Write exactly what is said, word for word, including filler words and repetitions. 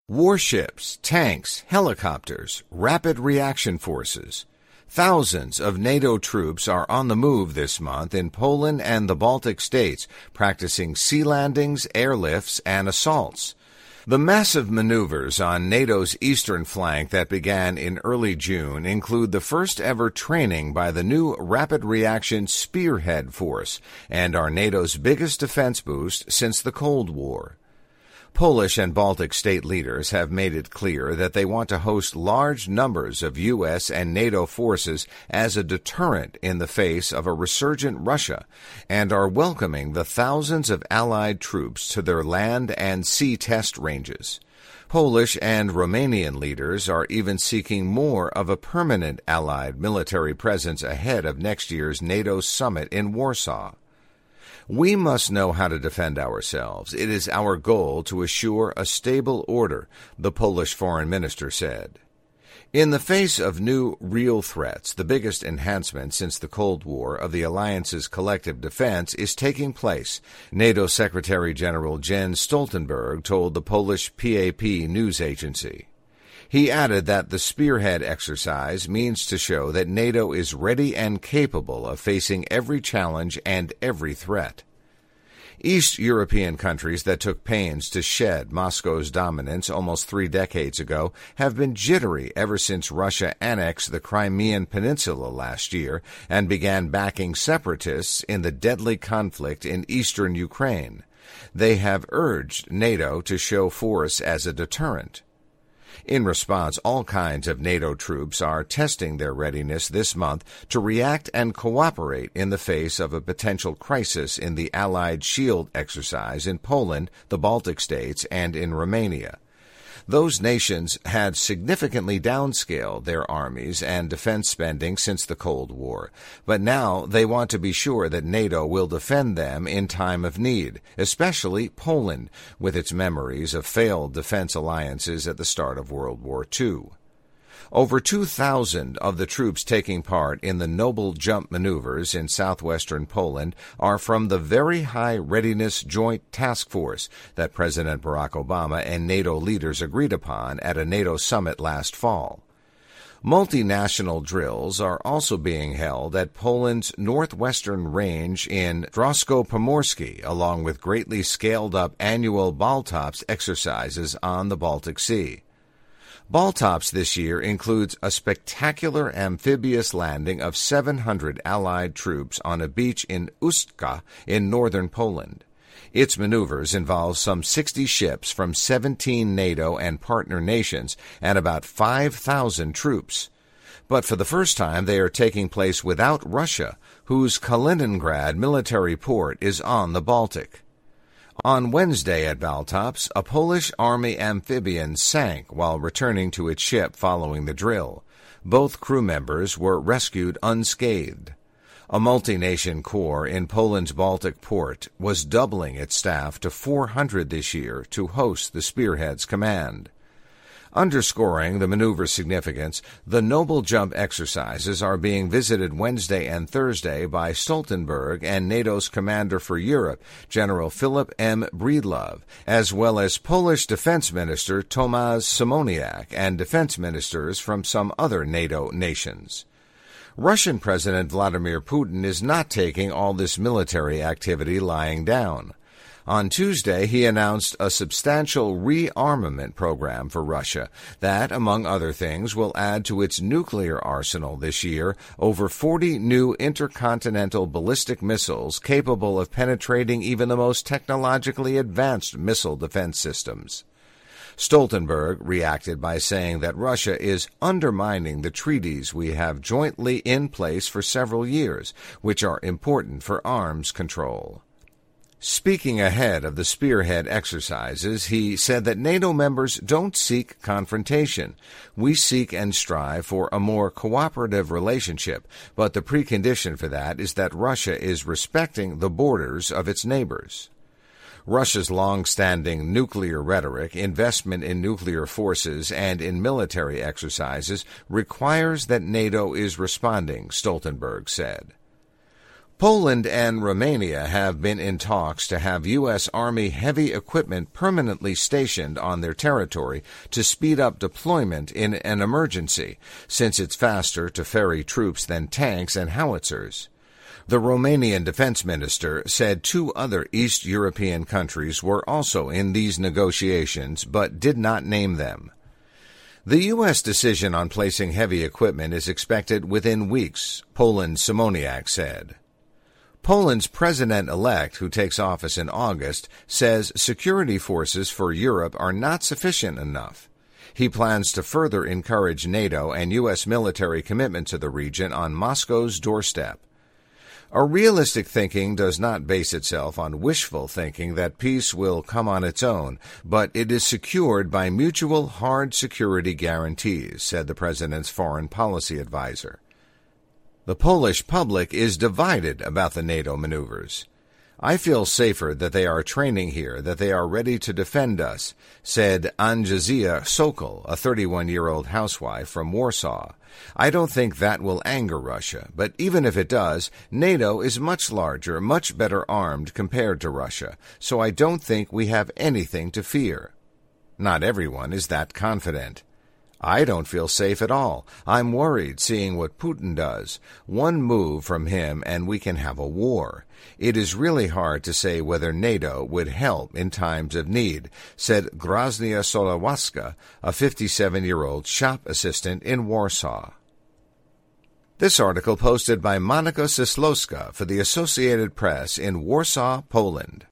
Warships, tanks, helicopters, rapid reaction forces. Thousands of NATO troops are on the move this month in Poland and the Baltic states, practicing sea landings, airlifts, and assaults. The massive maneuvers on NATO's eastern flank that began in early June include the first-ever training by the new Rapid Reaction Spearhead Force and are NATO's biggest defense boost since the Cold War. Polish and Baltic state leaders have made it clear that they want to host large numbers of U S and NATO forces as a deterrent in the face of a resurgent Russia, and are welcoming the thousands of Allied troops to their land and sea test ranges. Polish and Romanian leaders are even seeking more of a permanent Allied military presence ahead of next year's NATO summit in Warsaw. We must know how to defend ourselves. It is our goal to assure a stable order, the Polish foreign minister said. In the face of new real threats, the biggest enhancement since the Cold War of the alliance's collective defense is taking place, NATO Secretary General Jens Stoltenberg told the Polish P A P news agency. He added that the Spearhead exercise means to show that NATO is ready and capable of facing every challenge and every threat. East European countries that took pains to shed Moscow's dominance almost three decades ago have been jittery ever since Russia annexed the Crimean Peninsula last year and began backing separatists in the deadly conflict in eastern Ukraine. They have urged NATO to show force as a deterrent. In response, all kinds of NATO troops are testing their readiness this month to react and cooperate in the face of a potential crisis in the Allied Shield exercise in Poland, the Baltic states, and in Romania. Those nations had significantly downscaled their armies and defense spending since the Cold War, but now they want to be sure that NATO will defend them in time of need, especially Poland, with its memories of failed defense alliances at the start of World War Two. Over two thousand of the troops taking part in the Noble Jump maneuvers in southwestern Poland are from the Very High Readiness Joint Task Force that President Barack Obama and NATO leaders agreed upon at a NATO summit last fall. Multinational drills are also being held at Poland's northwestern range in Drosko-Pomorsky, along with greatly scaled-up annual Baltops exercises on the Baltic Sea. Baltops this year includes a spectacular amphibious landing of seven hundred Allied troops on a beach in Ustka in northern Poland. Its maneuvers involve some sixty ships from seventeen NATO and partner nations and about five thousand troops. But for the first time, they are taking place without Russia, whose Kaliningrad military port is on the Baltic. On Wednesday at Baltops, a Polish Army amphibian sank while returning to its ship following the drill. Both crew members were rescued unscathed. A multi-nation corps in Poland's Baltic port was doubling its staff to four hundred this year to host the Spearhead's command. Underscoring the maneuver's significance, the Noble Jump exercises are being visited Wednesday and Thursday by Stoltenberg and NATO's Commander for Europe, General Philip M. Breedlove, as well as Polish Defense Minister Tomasz Siemoniak and defense ministers from some other NATO nations. Russian President Vladimir Putin is not taking all this military activity lying down. On Tuesday, he announced a substantial rearmament program for Russia that, among other things, will add to its nuclear arsenal this year over forty new intercontinental ballistic missiles capable of penetrating even the most technologically advanced missile defense systems. Stoltenberg reacted by saying that Russia is undermining the treaties we have jointly in place for several years, which are important for arms control. Speaking ahead of the Spearhead exercises, he said that NATO members don't seek confrontation. We seek and strive for a more cooperative relationship, but the precondition for that is that Russia is respecting the borders of its neighbors. Russia's long-standing nuclear rhetoric, investment in nuclear forces, and in military exercises requires that NATO is responding, Stoltenberg said. Poland and Romania have been in talks to have U S. Army heavy equipment permanently stationed on their territory to speed up deployment in an emergency, since it's faster to ferry troops than tanks and howitzers. The Romanian defense minister said two other East European countries were also in these negotiations, but did not name them. The U S decision on placing heavy equipment is expected within weeks, Poland Simoniak said. Poland's president-elect, who takes office in August, says security forces for Europe are not sufficient enough. He plans to further encourage NATO and U S military commitment to the region on Moscow's doorstep. A realistic thinking does not base itself on wishful thinking that peace will come on its own, but it is secured by mutual hard security guarantees, said the president's foreign policy advisor. The Polish public is divided about the NATO maneuvers. I feel safer that they are training here, that they are ready to defend us, said Andrzejia Sokol, a thirty-one-year-old housewife from Warsaw. I don't think that will anger Russia, but even if it does, NATO is much larger, much better armed compared to Russia, so I don't think we have anything to fear. Not everyone is that confident. I don't feel safe at all. I'm worried seeing what Putin does. One move from him and we can have a war. It is really hard to say whether NATO would help in times of need, said Graznia Solowacka, a fifty-seven-year-old shop assistant in Warsaw. This article posted by Monika Sislowska for the Associated Press in Warsaw, Poland.